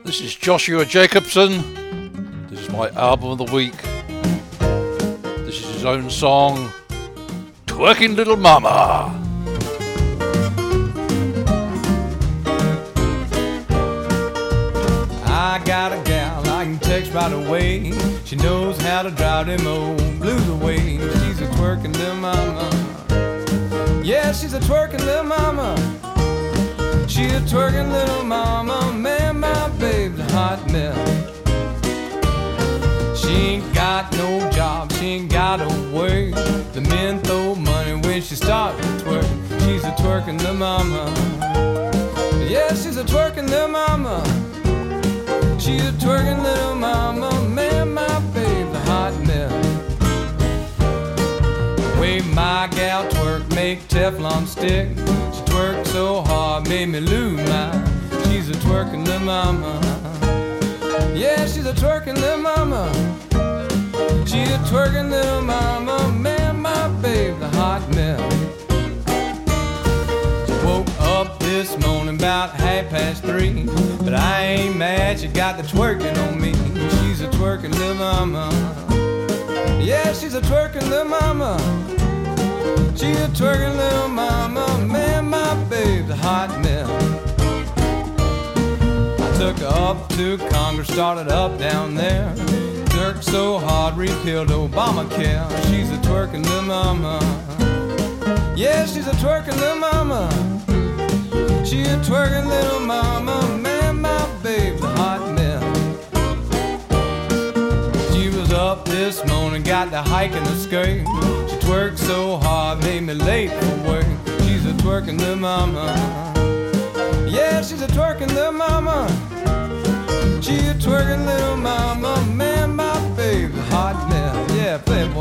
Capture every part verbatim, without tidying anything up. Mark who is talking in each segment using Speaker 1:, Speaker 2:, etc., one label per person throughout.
Speaker 1: This is Joshua Jacobson. This is my album of the week. This is his own song, Twerking Little Mama.
Speaker 2: I got a gal I can text right away. She knows how to drive them old blues away. She's a twerking little mama. Yeah, she's a twerking little mama. She's a twerking little mama. Man, my babe's a hot mess. She ain't got no job, she ain't got a work. The men throw money when she starts to twerk. She's a twerking little mama. Yeah, she's a twerking little mama. She's a twerking little mama. Man, my babe's a hot mess. The way my gal twerk make Teflon stick. She twerk so hard, made me lose mine. She's a twerking little mama. Yeah, she's a twerking little mama. She's a twerking little mama. Man, my babe's a hot mess. Woke up this morning about half past three, but I ain't mad, she got the twerking on me. She's a twerking little mama. Yeah, she's a twerking little mama. She's a twerking little mama. Man, my babe's a hot mess. I took her up to Congress, started up down there. Twerked so hard, repealed Obamacare. She's a twerking little mama. Yeah, she's a twerking little mama. She's a twerking little mama. Man, my babe's a hot mess. She was up this morning, got the hike in the skirt. She twerked so hard, made me late for work. She's a twerking little mama. Yeah, she's a twerking little mama. She's a twerking little mama. Man, my babe's a hot mess. Yeah, play it, boy.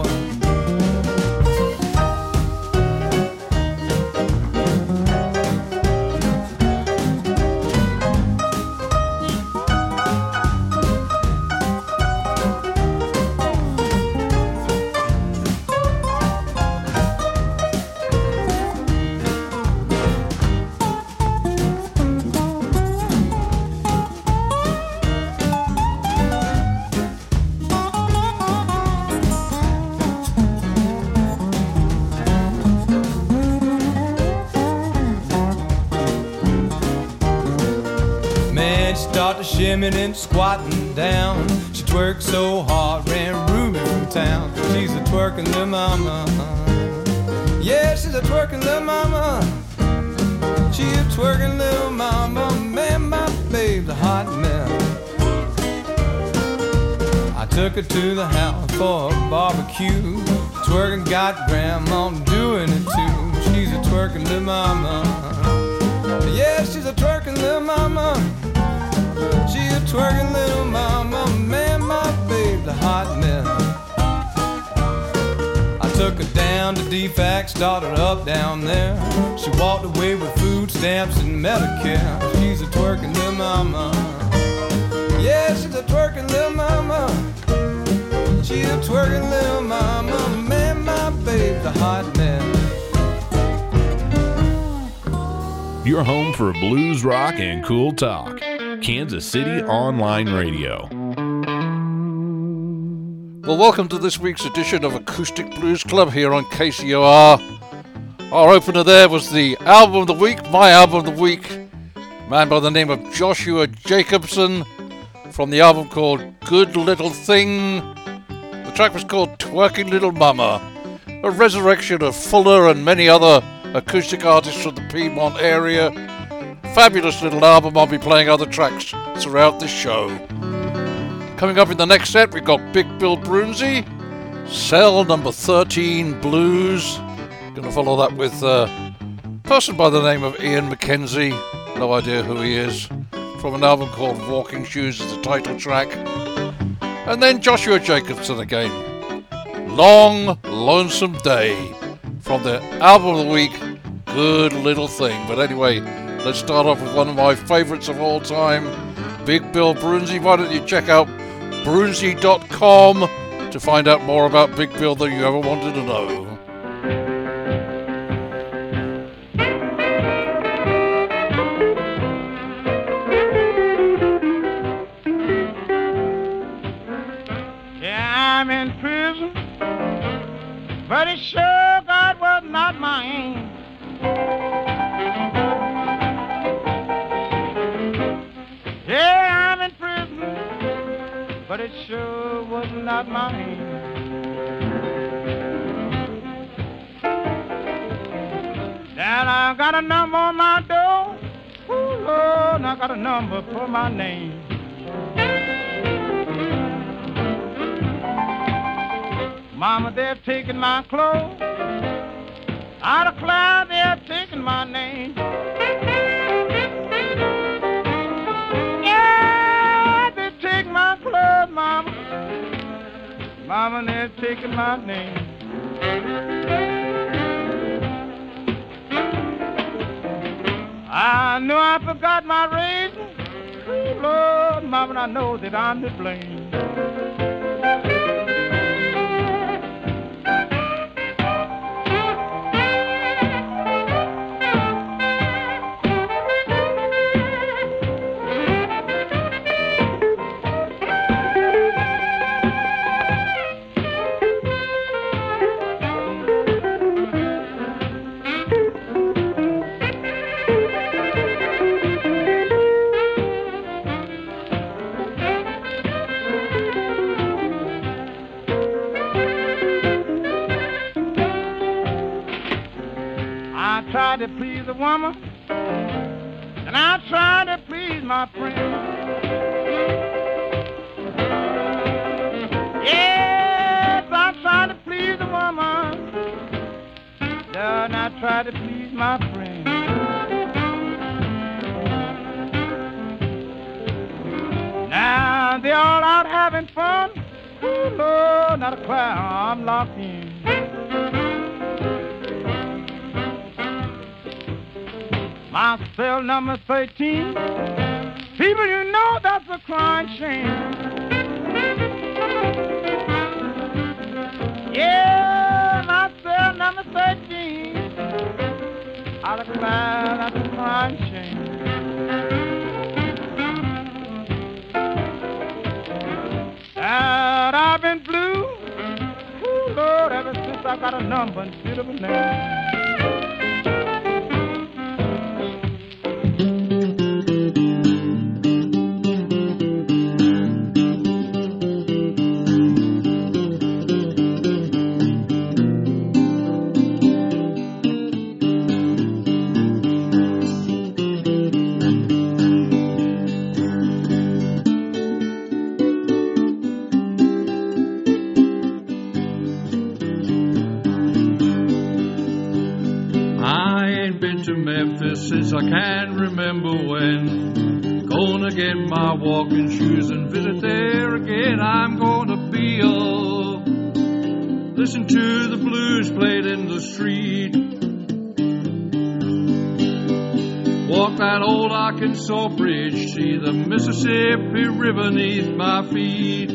Speaker 2: Start to shimming and squatting down. She twerked so hard, ran Ruby from town. She's a twerking little mama. Yeah, she's a twerking little mama. She's a twerking little mama. Man, my babe's a hot mess. I took her to the house for a barbecue. Twerking got grandma doing it too. She's a twerking little mama. Yeah, she's a twerking little mama. She's a twerking little mama. Man, my babe's a hot mess. I took her down to D FAC, started up down there. She walked away with food stamps and Medicare. She's a twerking little mama. Yeah, she's a twerking little mama. She's a twerking little mama. Man, my babe's a hot mess.
Speaker 3: Your home for blues rock and cool talk. Kansas City Online Radio.
Speaker 1: Well, welcome to this week's edition of Acoustic Blues Club here on K C O R. Our opener there was the album of the week, my album of the week, a man by the name of Joshua Jacobson, from the album called Good Little Thing. The track was called Twerking Little Mama, a resurrection of Fuller and many other acoustic artists from the Piedmont area. Fabulous little album. I'll be playing other tracks throughout this show. Coming up in the next set, we've got Big Bill Broonzy, Cell Number thirteen Blues. Gonna follow that with a person by the name of Ian McKenzie. No idea who he is. From an album called Walking Shoes is the title track. And then Joshua Jacobson again. Long Lonesome Day. From the album of the week, Good Little Thing. But anyway, let's start off with one of my favorites of all time, Big Bill Broonzy. Why don't you check out broonzy dot com to find out more about Big Bill than you ever wanted to know.
Speaker 4: but it sure was not mine. And I got a number on my door, ooh, Lord, I got a number for my name. Mama, they're taking my clothes. Out of cloud, they're taking my name. Yeah, they take my clothes, Mama. Mama, they're taking my name. I know I forgot my razor. Oh, Lord, Mama, I know that I'm to blame. I tried to please a woman, and I tried to please my friend. Yes, I tried to please a woman, and I tried to please my friend. Now they're all out having fun. Ooh, Lord, not a cloud, I'm locked in. My cell number thirteen. People, you know that's a crying shame. Yeah, my cell number thirteen. Out of cloud, that's a crying shame. And I've been blue, ooh, Lord, ever since I got a number instead of a name.
Speaker 5: Since I can remember when, gonna get my walking shoes and visit there again. I'm gonna be all listen to the blues played in the street, walk that old Arkansas bridge, see the Mississippi River beneath my feet.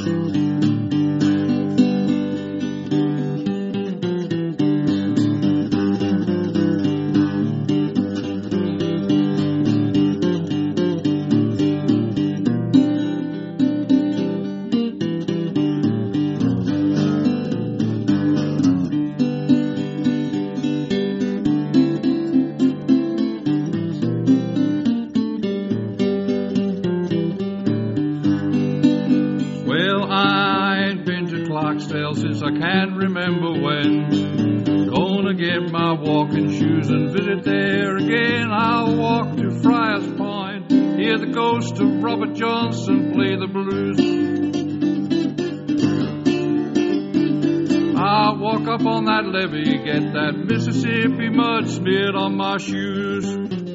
Speaker 5: Since I can't remember when, gonna get my walking shoes and visit there again. I'll walk to Friars Point, hear the ghost of Robert Johnson play the blues. I'll walk up on that levee, get that Mississippi mud smeared on my shoes.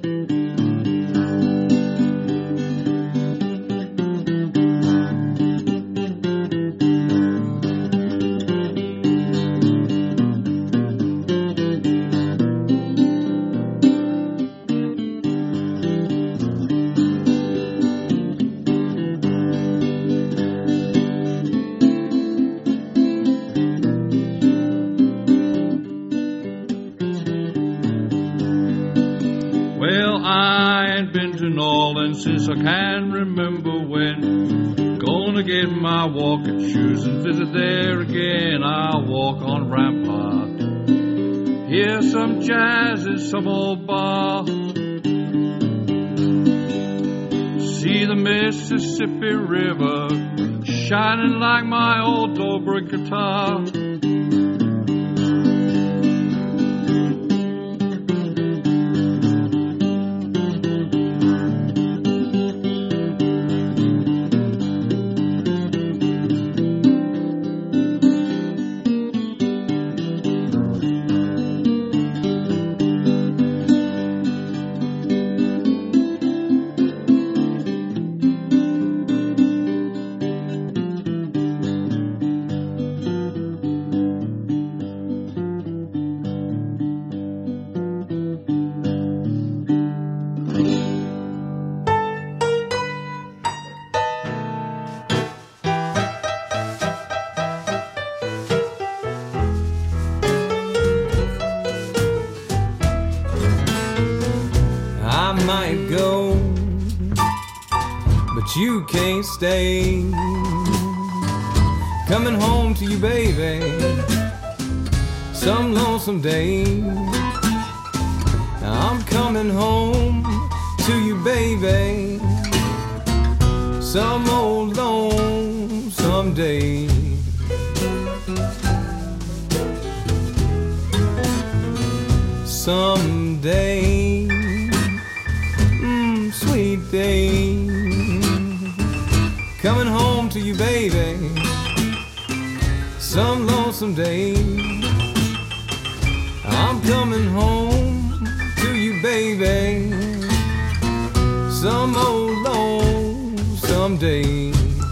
Speaker 5: Since I can remember when, gonna get my walking shoes and visit there again. I'll walk on Rampart, hear some jazz in some old bar, see the Mississippi River shining like my old Dobro guitar.
Speaker 2: Might go, but you can't stay. Coming home to you, baby, some lonesome day. Now I'm coming home to you, baby, some old lonesome day. Someday, sweet day, coming home to you, baby, some lonesome day. I'm coming home to you, baby, some old lonesome day.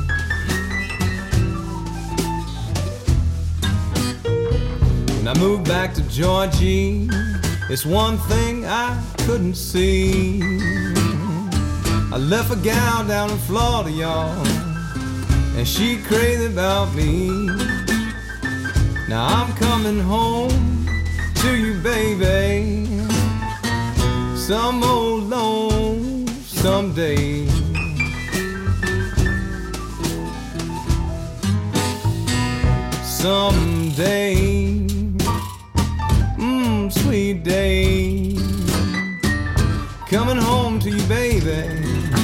Speaker 2: When I moved back to Georgia, it's one thing I couldn't see. I left a gal down in Florida, y'all, and she crazy about me. Now I'm coming home to you, baby, some old lonesome day. Someday, mmm, sweet day, coming home to you, baby,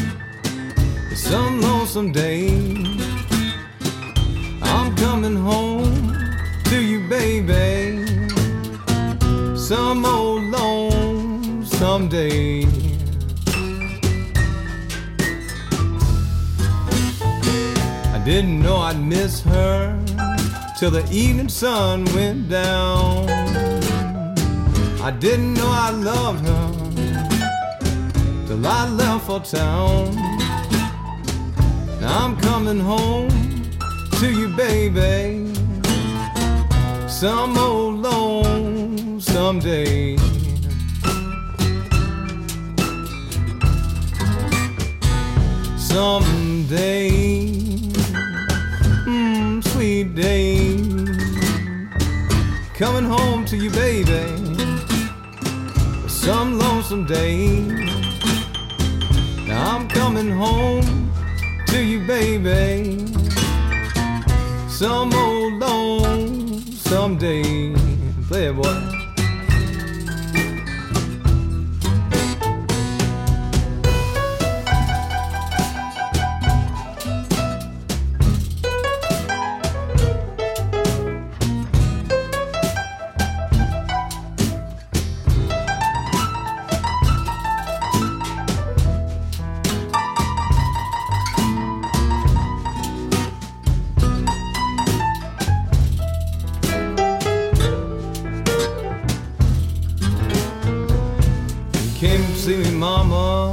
Speaker 2: some lonesome day. I'm coming home to you, baby, some old lonesome day. I didn't know I'd miss her till the evening sun went down. I didn't know I loved her till I left for town. Now I'm coming home to you, baby, some old lonesome day. Someday, mmm, sweet day, coming home to you, baby, some lonesome day. Now I'm coming home to you, baby, some old lonesome day. Play it, boy. Came to see me, mama,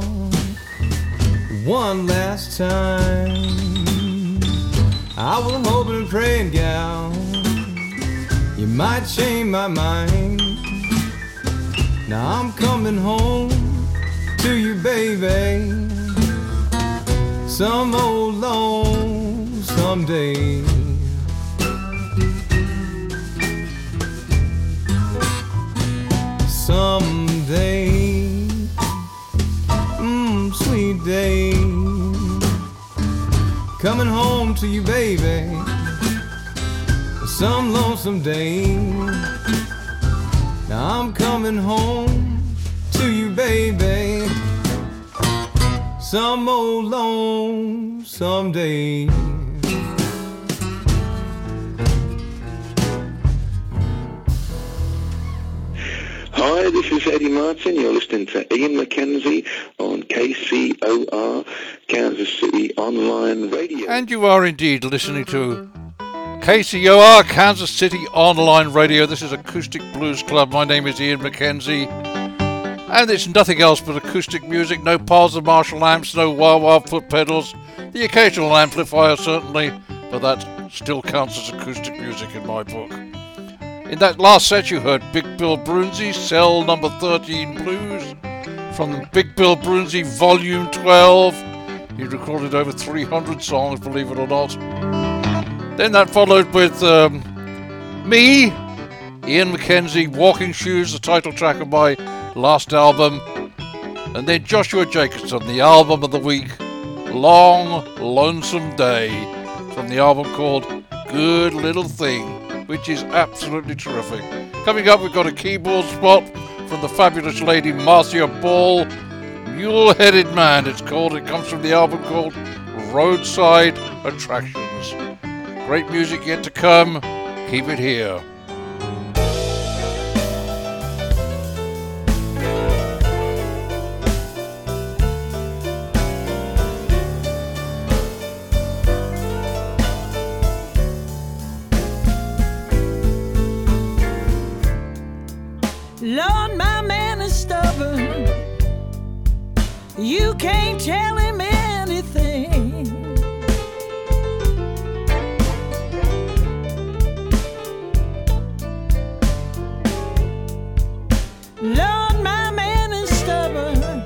Speaker 2: one last time. I was hoping and praying, gal, you might change my mind. Now I'm coming home to you, baby, some old lonesome day. Someday, mmm, sweet day, coming home to you, baby, some lonesome day. Now I'm coming home to you, baby, some old lonesome day.
Speaker 6: Hi, this is Eddie Martin. You're listening to Ian McKenzie on K C O R, Kansas City Online Radio.
Speaker 1: And you are indeed listening to K C O R, Kansas City Online Radio. This is Acoustic Blues Club. My name is Ian McKenzie. And it's nothing else but acoustic music. No Parson Marshall amps, no wah-wah foot pedals. The occasional amplifier, certainly, but that still counts as acoustic music in my book. In that last set you heard Big Bill Brunzi, Cell Number thirteen Blues, from Big Bill Brunzi Volume twelve. He recorded over three hundred songs, believe it or not. Then that followed with um, me, Ian McKenzie, Walking Shoes, the title track of my last album. And then Joshua Jacobson, the album of the week, Long Lonesome Day, from the album called Good Little Thing, which is absolutely terrific. Coming up, we've got a keyboard spot from the fabulous lady Marcia Ball, Mule-Headed Man, it's called. It comes from the album called Roadside Attractions. Great music yet to come. Keep it here.
Speaker 7: Lord, my man is stubborn. You can't tell him anything. Lord, my man is stubborn.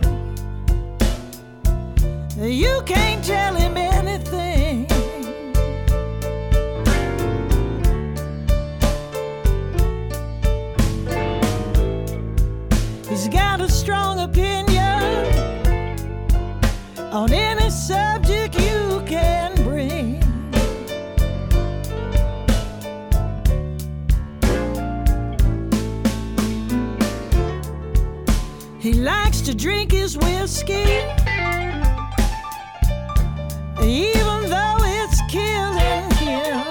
Speaker 7: You can't tell him anything. He's got a strong opinion on any subject you can bring. He likes to drink his whiskey, even though it's killing him.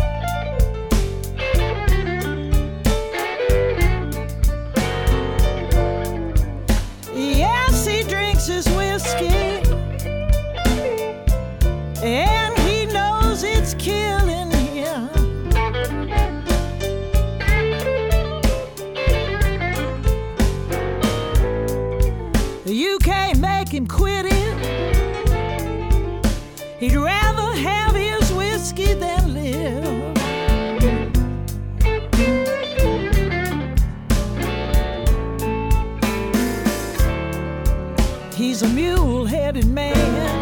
Speaker 7: Yes, he drinks his whiskey, and he knows it's killing him. You can't make him quit it. He'd rather have his whiskey than live. He's a mule-headed man.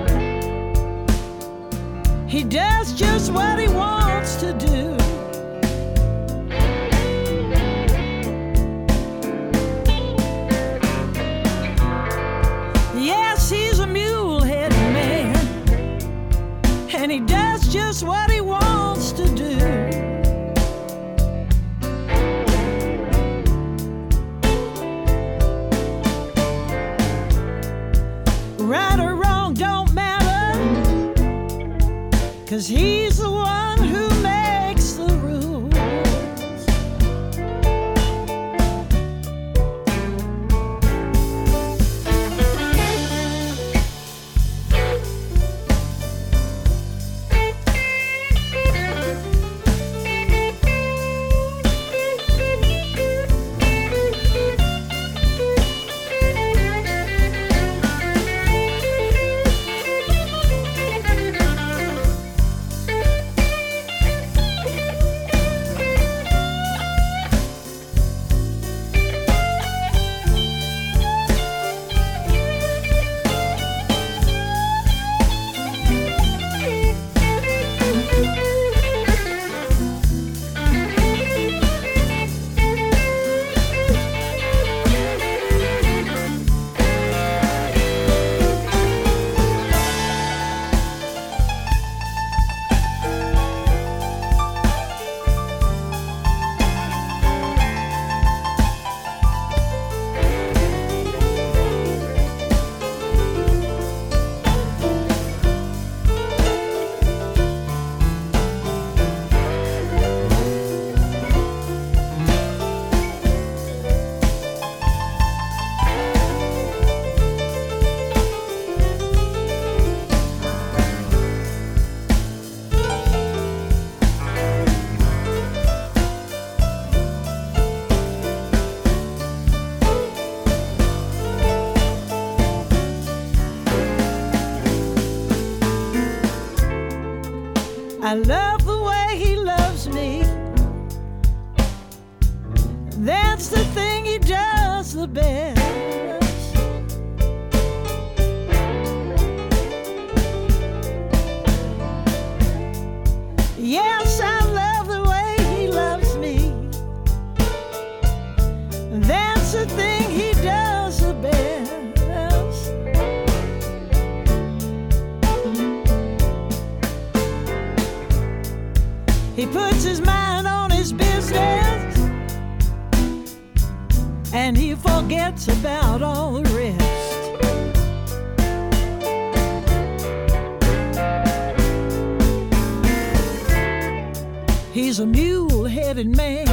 Speaker 7: He does just what he wants to do. Yes, he's a mule-headed man, and he does just what he wants to do. Right or wrong don't matter, 'cause he's the one who makes the rules. I love the way he loves me. That's the thing he does the best. Yes, I love the way he loves me. That's the thing he does the best. He puts his mind on his business, and he forgets about all the rest. He's a mule-headed man.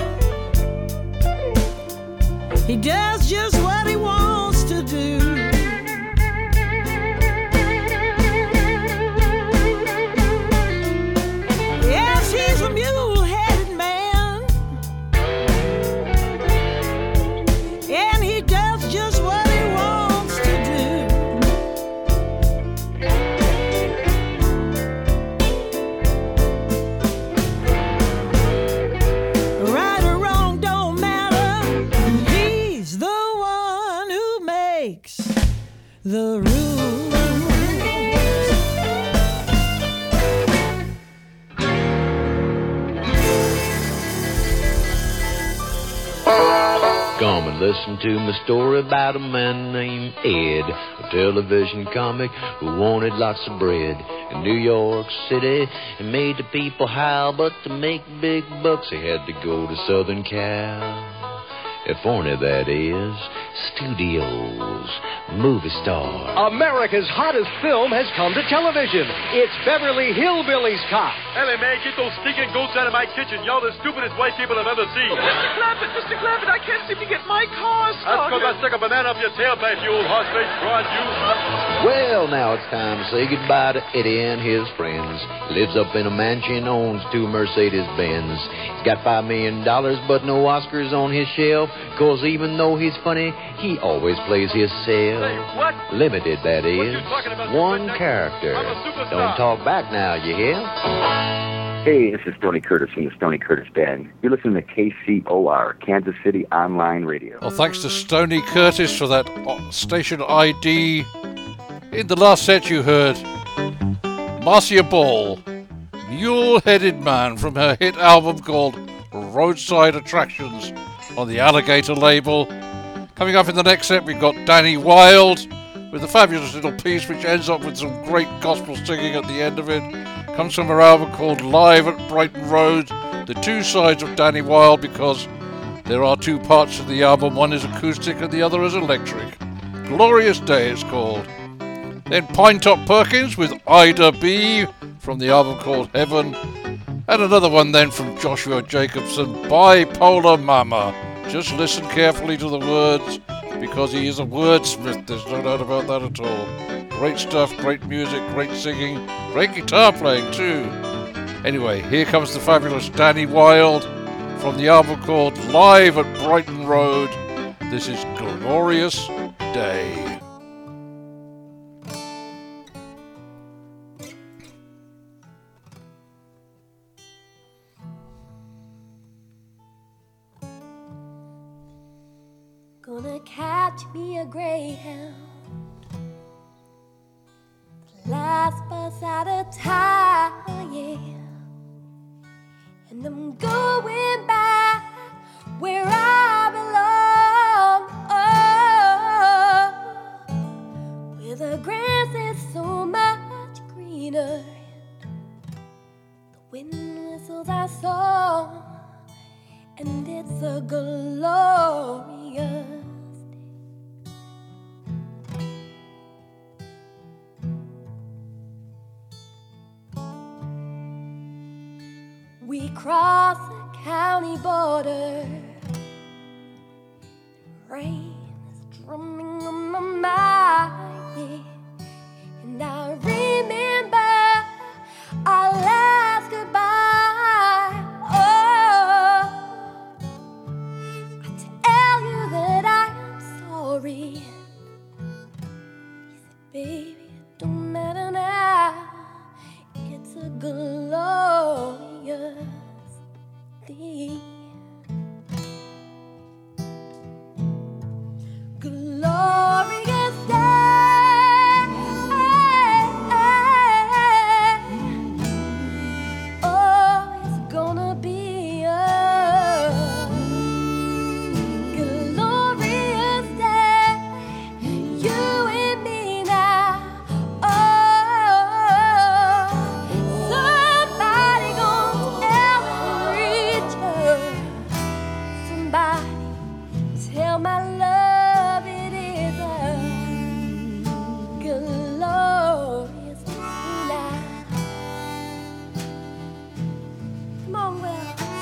Speaker 7: He does just what he wants to do. Yes, he's a mule-headed man, and he does just what he wants to do. Right or wrong don't matter. He's the one who makes the rules.
Speaker 8: Come and listen to my story about a man named Ed, a television comic who wanted lots of bread in New York City and made the people howl, but to make big bucks he had to go to Southern California, that is, studios, movie star.
Speaker 9: America's hottest film has come to television. It's Beverly Hillbillies Cop.
Speaker 10: Hey, man, get those stinking goats out of my kitchen. Y'all the stupidest white people I've ever seen.
Speaker 11: Oh, Mister Clampett, Mister Clampett, I can't seem to get my car started.
Speaker 10: That's because I stuck a banana up your tailpipe, you old horse-faced fraud, you.
Speaker 8: Well, now it's time to say goodbye to Eddie and his friends. Lives up in a mansion, owns two Mercedes-Benz. He's got five million dollars, but no Oscars on his shelf. Cause even though he's funny, he always plays himself.
Speaker 10: Say what?
Speaker 8: Limited, that is.
Speaker 10: What you talking about,
Speaker 8: One
Speaker 10: Superman?
Speaker 8: character.
Speaker 10: I'm a superstar.
Speaker 8: Don't talk back now, you hear?
Speaker 12: Hey, this is Stoney Curtis from the Stoney Curtis Band. You're listening to K C O R, Kansas City Online Radio.
Speaker 1: Well, thanks to Stoney Curtis for that station I D. In the last set you heard Marcia Ball, Mule-Headed Man, from her hit album called Roadside Attractions on the Alligator label. Coming up in the next set we've got Danny Wilde with a fabulous little piece which ends up with some great gospel singing at the end of it. Comes from her album called Live at Brighton Road. The two sides of Danny Wilde, because there are two parts of the album. One is acoustic and the other is electric. Glorious Day it's called. Then Pinetop Perkins with Ida B from the album called Heaven. And another one then from Joshua Jacobson, Bipolar Mama. Just listen carefully to the words, because he is a wordsmith, there's no doubt about that at all. Great stuff, great music, great singing, great guitar playing too. Anyway, here comes the fabulous Danny Wilde from the album called Live at Brighton Road. This is Glorious Day.
Speaker 13: Gonna catch me a Greyhound, the last bus out of town, yeah. And I'm going back where I belong, oh, where the grass is so much greener, the wind whistles our song, and it's a glorious. We cross the county border. Rain is drumming on my mind, yeah. And I remember our last goodbye. Oh, I tell you that I am sorry. You said, baby, it don't matter now. It's a glorious. thee. Glorious day, oh, it's gonna be a glorious day, you and me now. Oh, somebody gonna tell the preacher, somebody tell my love it is a glorious night. Come on, Will.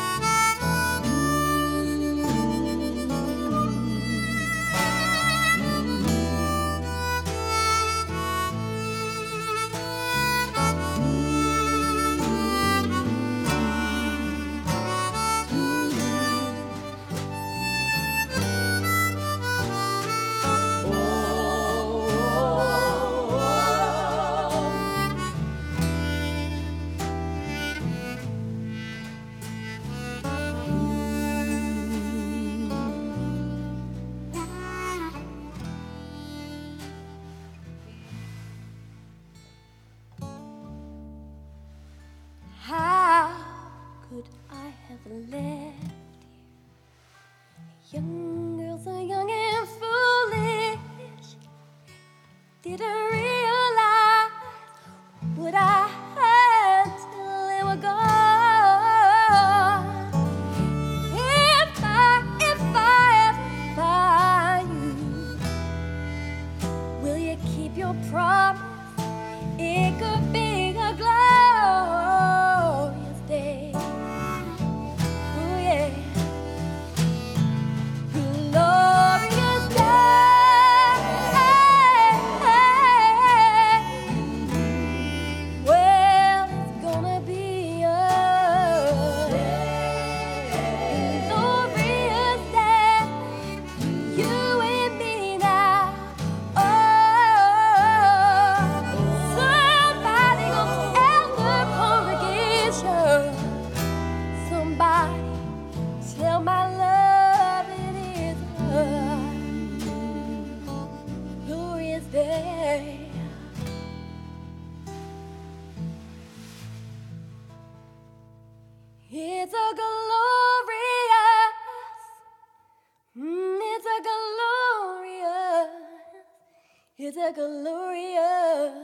Speaker 13: How could I have left here? Young girl so young and foolish, didn't realize what I had till they were gone. If I, if I ever find you, will you keep your promise? It could be a glorious day. Oh yeah, glorious day. Well, it's gonna be a glorious day, you and me now. Oh, somebody gonna tell the congregation, somebody tell my love it is a glorious day. It's a glorious, mm, it's a glorious, it's a glorious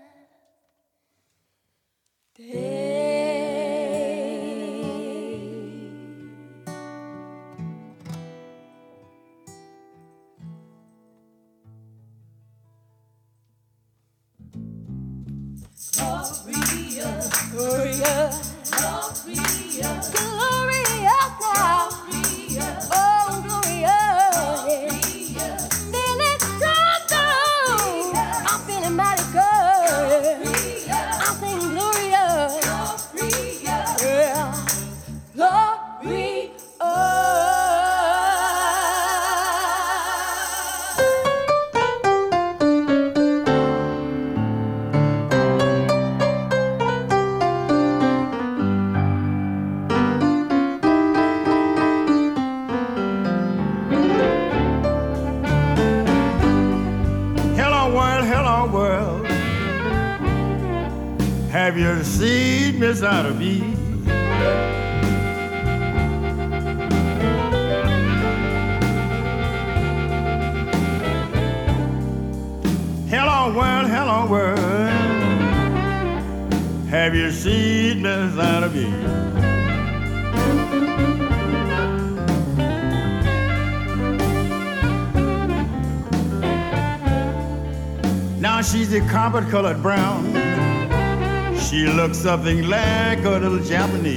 Speaker 13: glorious, glorious, glorious, glorious now. Oh, glorious. Feeling strong, I'm feeling mighty good. I'm feeling glorious. Yeah, glorious.
Speaker 14: Hello world, hello world. Have you seen Miss Otterby? Hello world, hello world. Have you seen Miss Otterby? Now she's a copper-colored brown. She looks something like a little Japanese.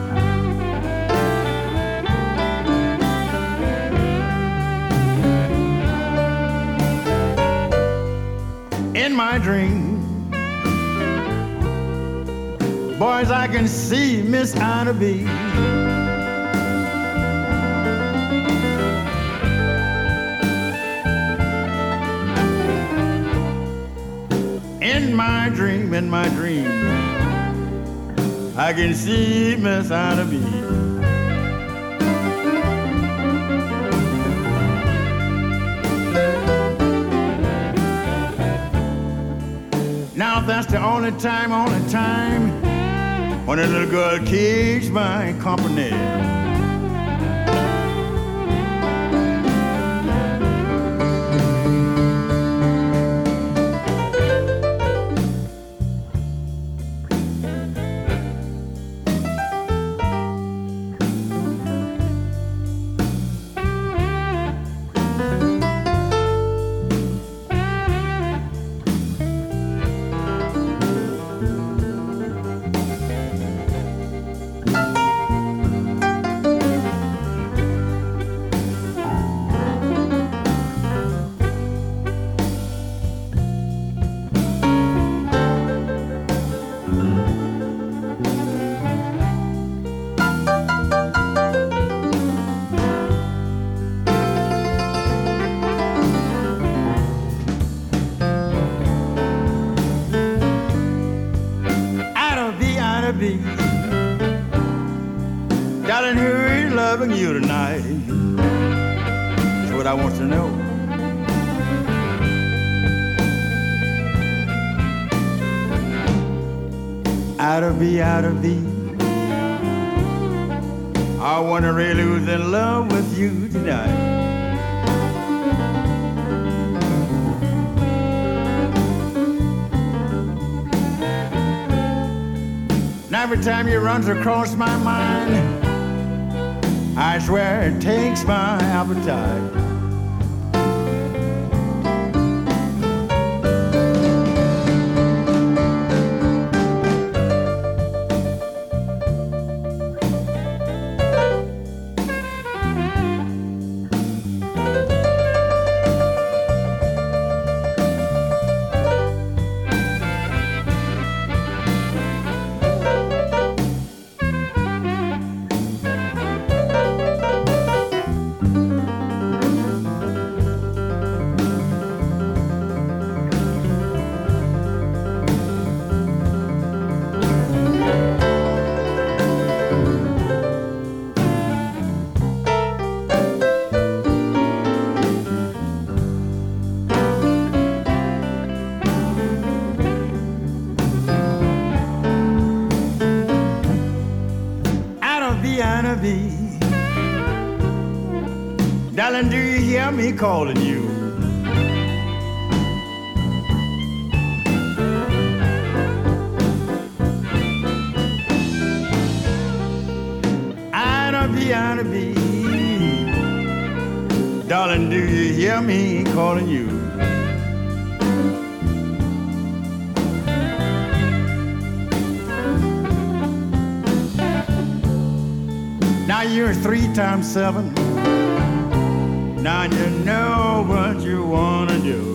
Speaker 14: In my dream, boys, I can see Miss Otterby. In my dream, in my dream, I can see Miss Otterby. Now that's the only time, only time when a little girl keeps my company. Darling, who is loving you tonight? That's what I want to know. Out of be, out of be, I wanna really lose in love with you tonight. Now every time you runs across my mind, I swear it takes my appetite. Darling, do you hear me calling you? Anna B, Anna B, darling, do you hear me calling you? Now you're three times seven. Now you know what you wanna do.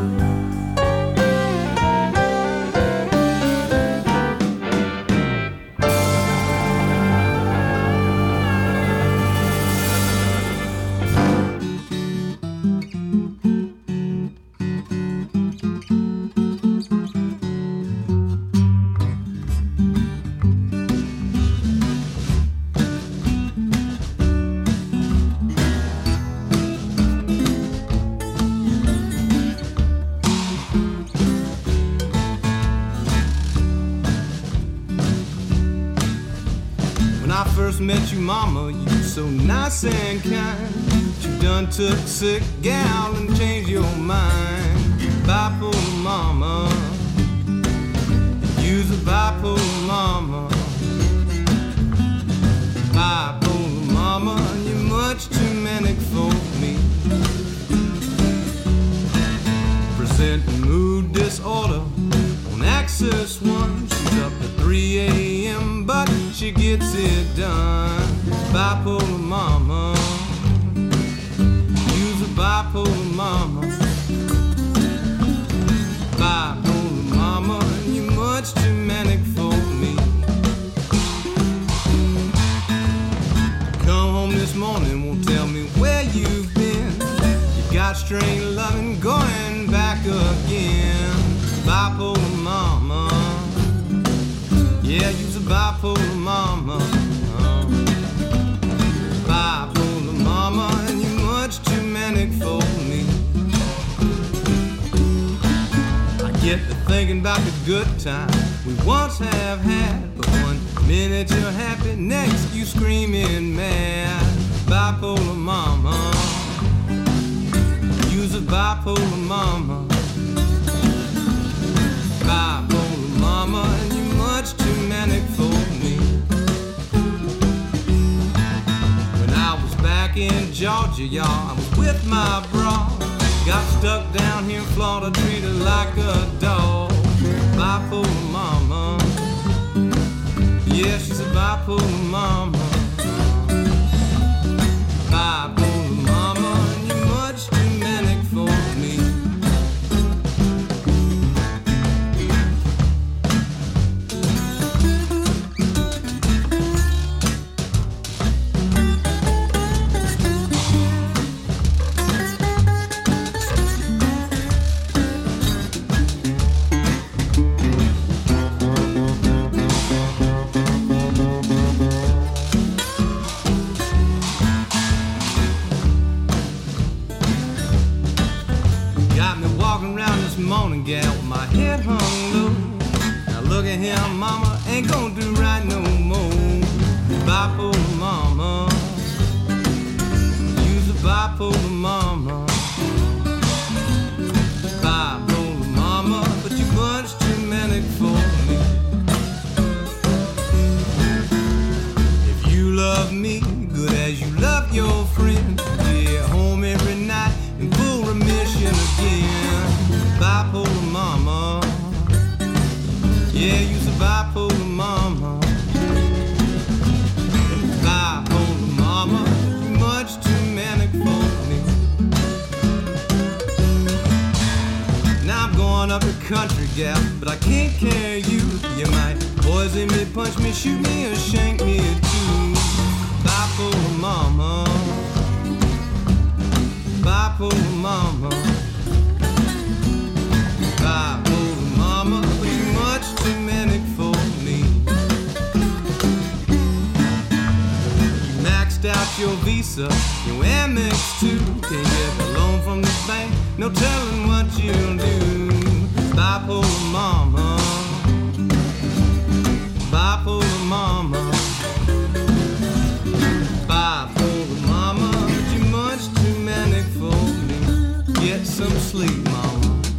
Speaker 2: Met you, mama, you so nice and kind. You done took a sick gal and changed your mind. Bipolar mama, you's a bipolar mama. Bipolar mama, you're much too manic for me. Presenting mood disorder on Axis One. She's up to three a.m. but she gets it done. Bipolar mama, you's a bipolar mama. Bipolar mama, you're much too manic for me. Come home this morning, won't tell me where you've been. You got strange loving going back again. Bipolar mama, yeah, you's a bipolar mama. Oh. Bipolar mama, and you're much too manic for me. I Get to thinking about the good time we once have had. But one minute you're happy, next you screaming mad. Bipolar mama, you's a bipolar mama. Bipolar mama, and you're much too manic for me. When I was back in Georgia, y'all, I was with my bra. Got stuck down here in Florida, treated like a dog. Bipolar mama, yeah, she's a bipolar mama. Bipolar mama, and you're much too manic for me. Morning gal with my head hung low. Now look at him, mama, ain't gonna do right no more. Bipolar mama, you's a bipolar mama. Bipolar mama, but you're much too manic for me. If you love me good as you love your friend, yeah, home every night in full remission again. Bipolar mama, yeah, you's a bipolar mama. Bipolar mama, you're much too manic for me. Now I'm going up the country, gal, but I can't carry you. You might poison me, punch me, shoot me, or shank me too. Bipolar mama, bipolar mama. Bipolar mama, but you're much too manic for me. You maxed out your Visa, your Amex too. Can't get a loan from the bank, no telling what you'll do. Bipolar mama, bipolar mama. Bipolar mama, but you're much too manic for me. Get some sleep, mama.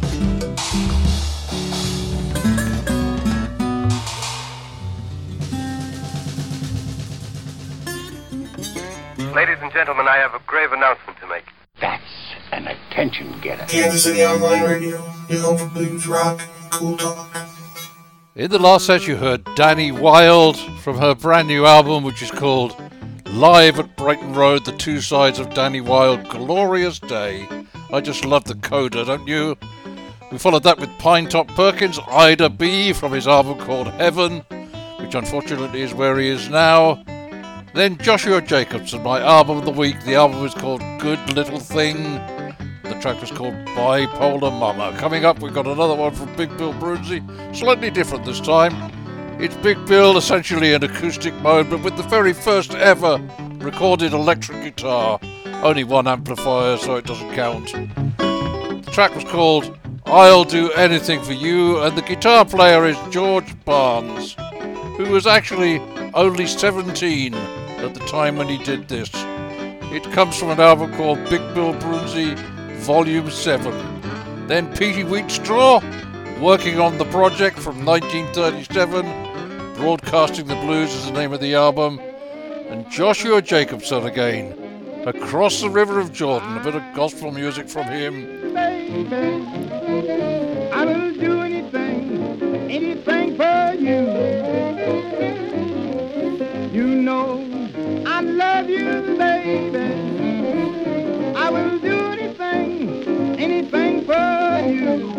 Speaker 15: Ladies and gentlemen, I have a grave announcement to make.
Speaker 16: That's an attention getter.
Speaker 17: Kansas City Online Radio, your home for blues, rock, cool talk.
Speaker 1: In the last set you heard Danny Wilde from her brand new album, which is called Live at Brighton Road, the two sides of Danny Wilde, Glorious Day. I just love the coda, don't you? We followed that with Pinetop Perkins, Ida B from his album called Heaven, which unfortunately is where he is now. Then Joshua Jacobson, my album of the week. The album is called Good Little Thing. The track was called Bipolar Mama. Coming up, we've got another one from Big Bill Broonzy. Slightly different this time. It's Big Bill, essentially in acoustic mode, but with the very first ever recorded electric guitar. Only one amplifier, so it doesn't count. The track was called I'll Do Anything For You, and the guitar player is George Barnes, who was actually only seventeen at the time when he did this. It comes from an album called Big Bill Broonzy Volume seven. Then Petey Wheatstraw, working on the project from nineteen thirty-seven, Broadcasting the Blues is the name of the album, and Joshua Jacobson again, Across the River of Jordan, a bit of gospel music from him.
Speaker 4: Baby, I will do anything, anything for you. You know I love you, baby. I will do anything, anything for you.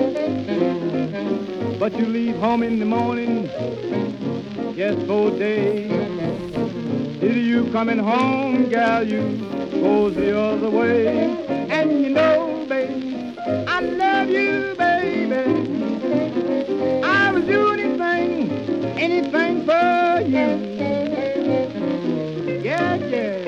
Speaker 4: But you leave home in the morning, just for days. Till you coming home, gal, you goes the other way. And you know, baby, I love you, baby. I will do anything, anything for you. Yeah, yeah.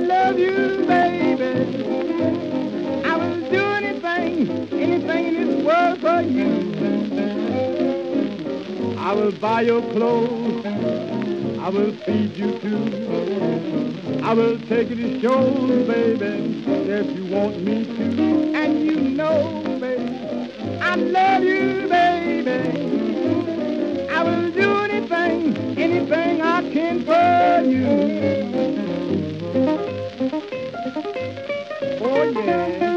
Speaker 4: love you, baby. I will do anything, anything in this world for you. I will buy your clothes, I will feed you too. I will take you to shows, baby, if you want me to. And you know, baby, I love you, baby. I will do anything, anything I can for you. Oh, yeah.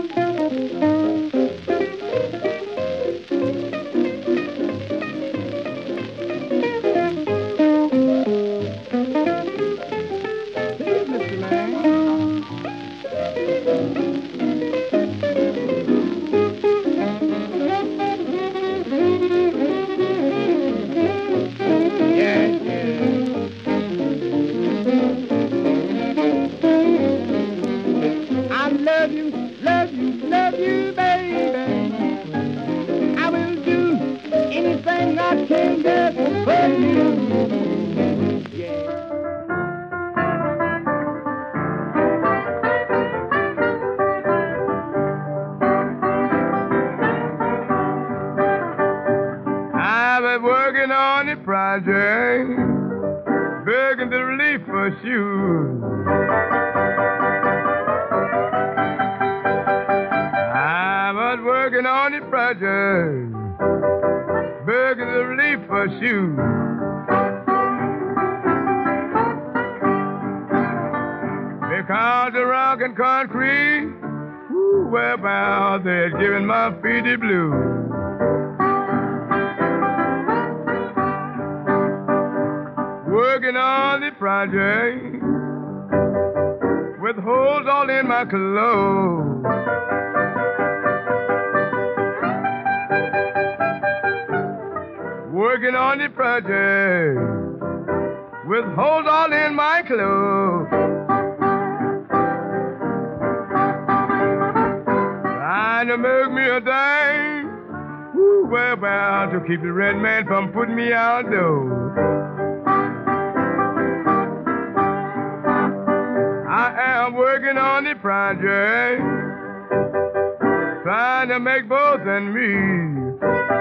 Speaker 4: Begging the relief for shoes. I was working on the project, begging the relief for shoes. Because the rock and concrete, ooh, whereabouts they're giving my feet the blues. Working on the project with holes all in my clothes. Working on the project with holes all in my clothes. Trying to make me a dime, ooh, whereabouts to keep the red man from putting me outdoors. I'm working on the project, trying to make both and me.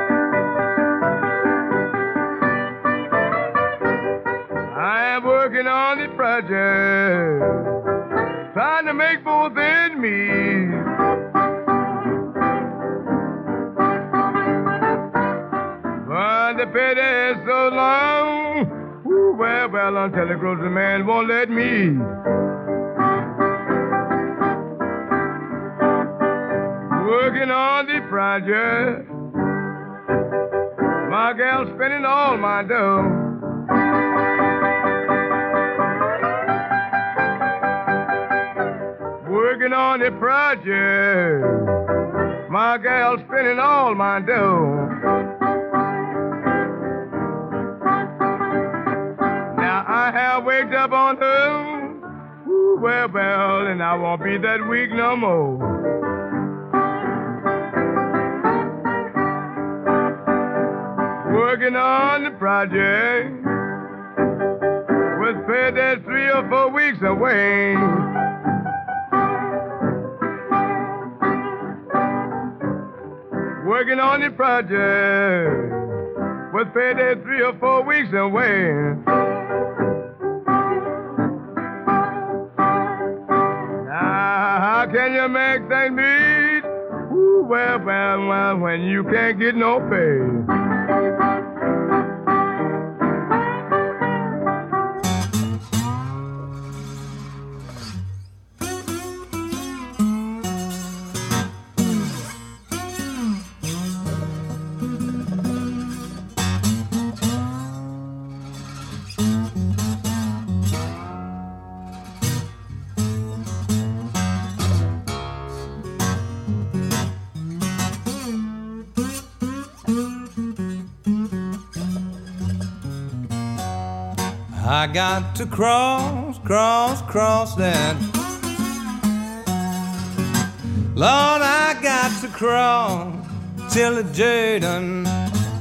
Speaker 4: I am working on the project, trying to make both and me. But the payday is so long, ooh, well, well, until the grocery man won't let me. Working on the project, my gal spending all my dough. Working on the project, my gal spending all my dough. Now I have waked up on her, ooh, well, well, and I won't be that weak no more. Working on the project with pay that's three or four weeks away. Working on the project with pay that's three or four weeks away. Now how can you make things meet? Ooh, well, well, well, when you can't get no pay.
Speaker 2: I got to cross, cross, cross that. Lord, I got to cross till the Jordan.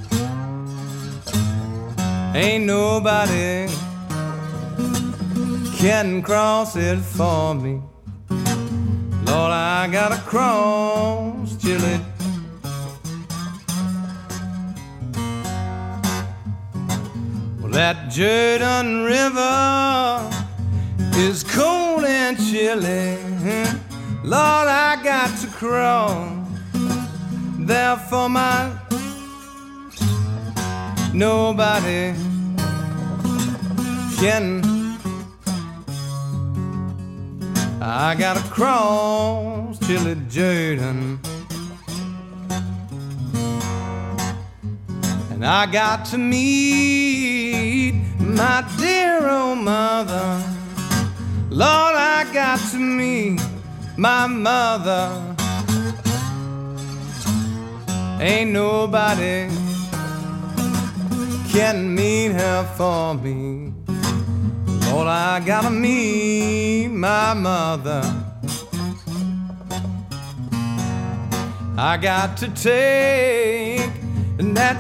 Speaker 2: Ain't nobody can cross it for me. Lord, I gotta cross Chili. Well, that Jordan River is cold and chilly. Lord, I got to cross. Therefore, my nobody can. I gotta cross Chili Jordan, and I got to meet my dear old mother. Lord, I got to meet my mother. Ain't nobody can meet her for me. Lord, I gotta meet my mother. I got to take that.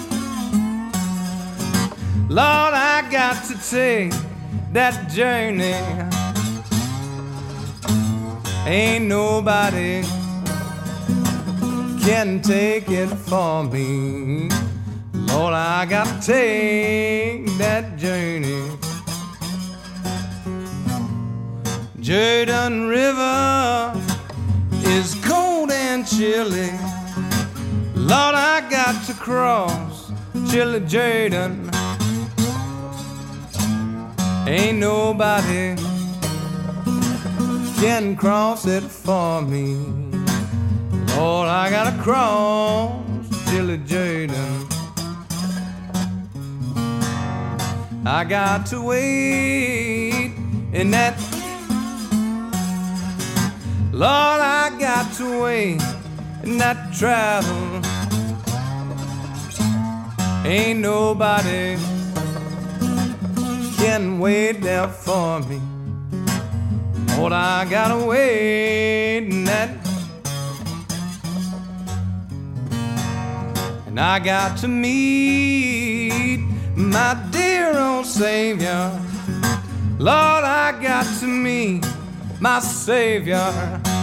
Speaker 2: Lord, I got to take that journey. Ain't nobody can take it for me. Lord, I gotta take that journey. Jordan River is cold and chilly. Lord, I got to cross Chili Jordan. Ain't nobody can cross it for me. Lord, I gotta cross Chili Jordan. I got to wait in that. Lord, I got to wait in that travel. Ain't nobody can wait there for me. Lord, I gotta wait in that. And I got to meet my dear old Savior. Lord, I got to meet my Savior.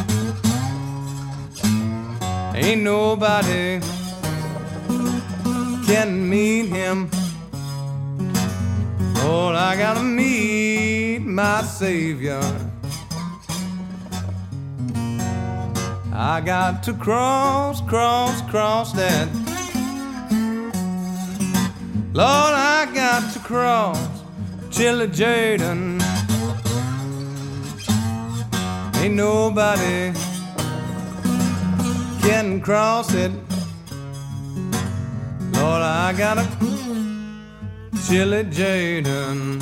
Speaker 2: Ain't nobody can meet him. Lord, I gotta meet my Savior. I got to cross, cross, cross that. Lord, I got to cross Chili Jordan. Ain't nobody can cross it. Lord, I gotta Chili Jordan.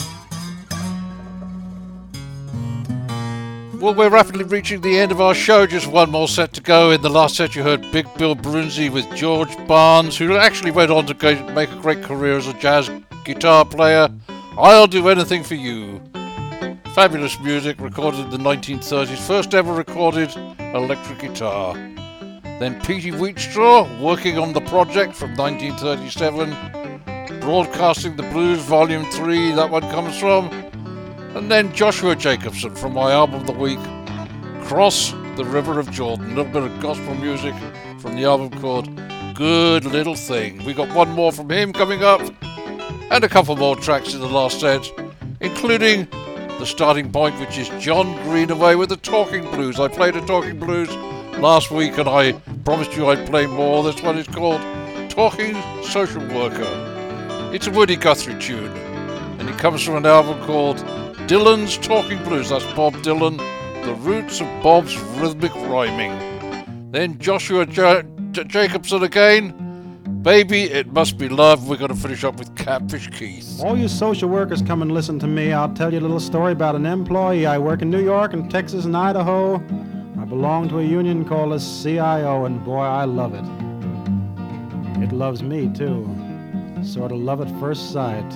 Speaker 1: Well, we're rapidly reaching the end of our show. Just one more set to go. In the last set, you heard Big Bill Brunzi with George Barnes, who actually went on to go make a great career as a jazz guitar player. I'll Do Anything for You. Fabulous music, recorded in the nineteen thirties. First ever recorded electric guitar. Then Petey Wheatstraw, working on the project from nineteen thirty-seven. Broadcasting the Blues, Volume three, that one comes from. And then Joshua Jacobson from my album of the week, Cross the River of Jordan. A little bit of gospel music from the album called Good Little Thing. We got one more from him coming up, and a couple more tracks in the last set, including the starting point, which is John Greenaway with the Talking Blues. I played a Talking Blues last week, and I promised you I'd play more. This one is called Talking Social Worker. It's a Woody Guthrie tune, and it comes from an album called Dylan's Talking Blues. That's Bob Dylan, the roots of Bob's rhythmic rhyming. Then Joshua J- J- Jacobson again, Baby It Must Be Love. We're going to finish up with Catfish Keith.
Speaker 18: All you social workers come and listen to me. I'll tell you a little story about an employee. I work in New York and Texas and Idaho. I belong to a union called the C I O, and boy, I love it. It loves me, too. Sort of love at first sight.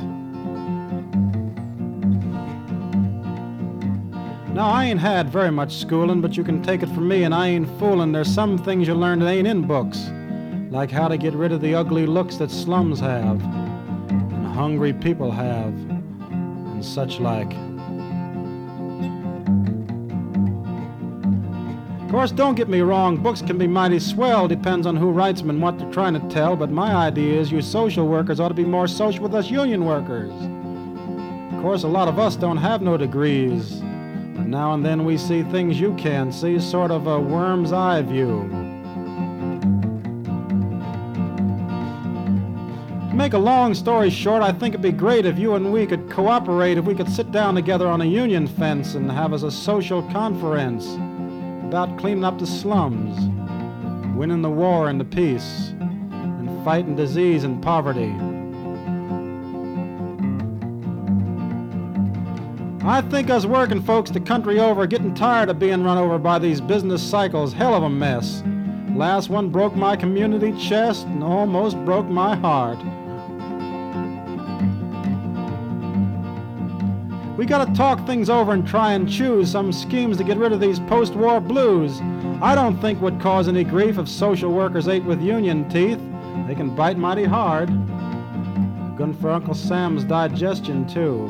Speaker 18: Now, I ain't had very much schooling, but you can take it from me, and I ain't fooling. There's some things you learn that ain't in books, like how to get rid of the ugly looks that slums have, and hungry people have, and such like. Of course, don't get me wrong, books can be mighty swell, depends on who writes them and what they're trying to tell, but my idea is you social workers ought to be more social with us union workers. Of course, a lot of us don't have no degrees, but now and then we see things you can't see, sort of a worm's eye view. To make a long story short, I think it'd be great if you and we could cooperate, if we could sit down together on a union fence and have us a social conference about cleaning up the slums, winning the war and the peace, and fighting disease and poverty. I think us working folks the country over are getting tired of being run over by these business cycles, hell of a mess. Last one broke my community chest and almost broke my heart. We gotta talk things over and try and choose some schemes to get rid of these post-war blues. I don't think would cause any grief if social workers ate with union teeth. They can bite mighty hard. Good for Uncle Sam's digestion, too.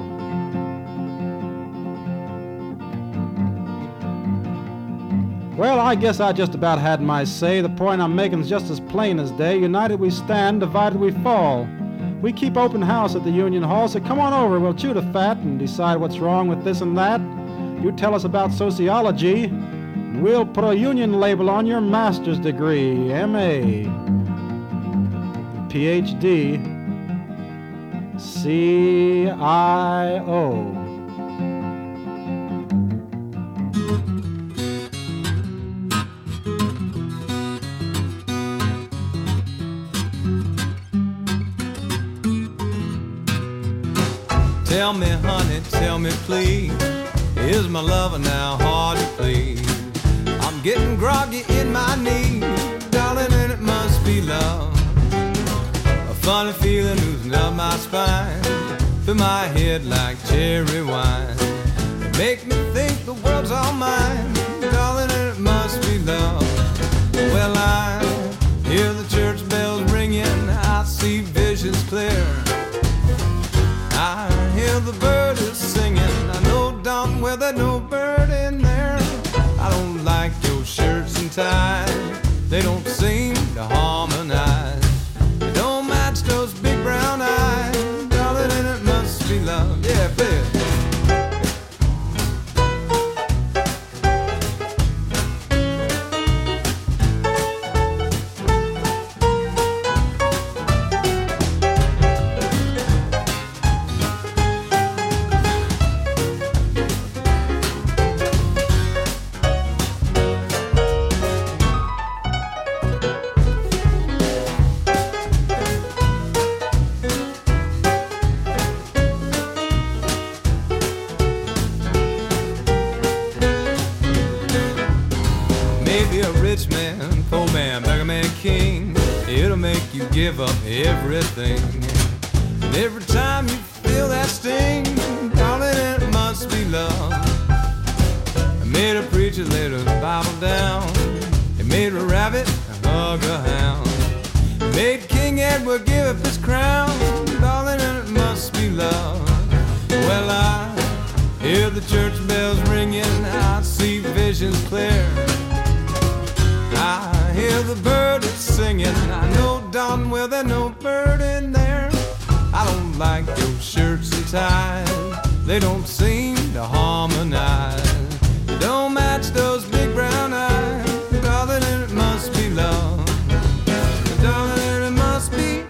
Speaker 18: Well, I guess I just about had my say. The point I'm making's just as plain as day. United we stand, divided we fall. We keep open house at the Union Hall, so come on over, we'll chew the fat and decide what's wrong with this and that. You tell us about sociology, and we'll put a union label on your master's degree, M A, P H D, C I O.
Speaker 2: Tell me, honey, tell me, please, is my lover now hard to please? I'm getting groggy in my knees, darling, and it must be love. A funny feeling oozing up my spine, through my head like cherry wine. It make me think the world's all mine, darling, and it must be love. Well, I hear the church bells ringing, I see visions clear. I hear the bird is singing, I know darn well there's no bird in there. I don't like your shirts and ties, they don't seem to harmonize. They don't match those big brown eyes, darling, and it must be love. Yeah, baby. Give up everything, and every time you feel that sting, darling, it must be love. I made a preacher lay the Bible down, it made a rabbit hug a hound, it made King Edward give up his crown, darling, and it must be love. Well, I hear the church bells ringing, I see visions clear. I hear the bird is singing, I know darn well there's no bird in there. I don't like your shirts and ties, they don't seem to harmonize. They don't match those big brown eyes, darling, and it must be love. Darling, and it must be.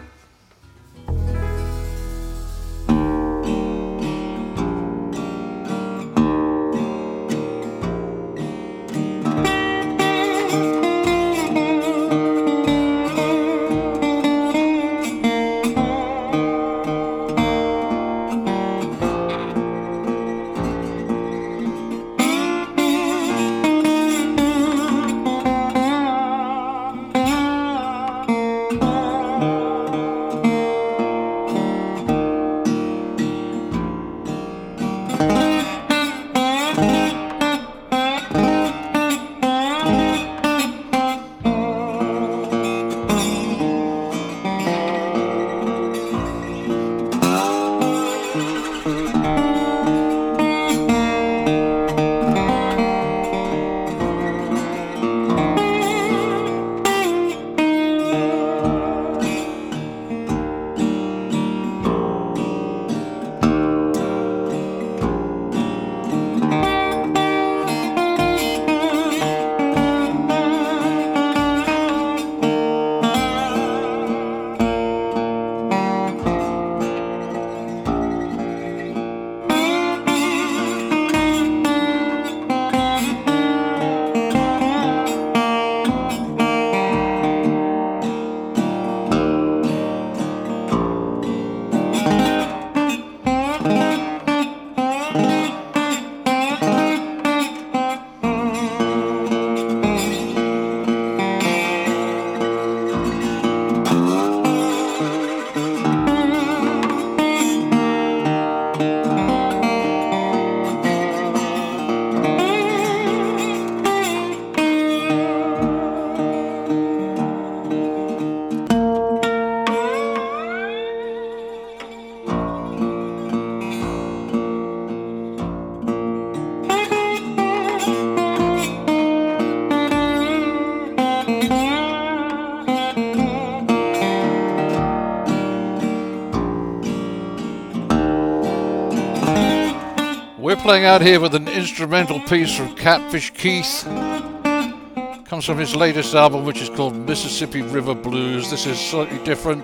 Speaker 1: playing out here with an instrumental piece from Catfish Keith. Comes from his latest album, which is called Mississippi River Blues. This is slightly different.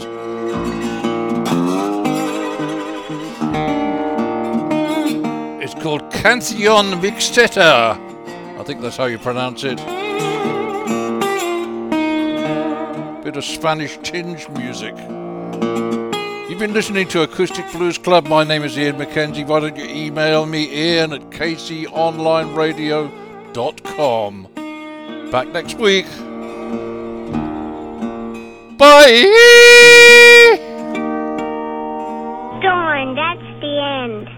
Speaker 1: It's called Canción Mixteta. I think that's how you pronounce it. Bit of Spanish tinge music. You've been listening to Acoustic Blues Club. My name is Ian McKenzie. Why don't you email me, Ian at k c online radio dot com. Back next week. Bye!
Speaker 19: Darn, that's the end.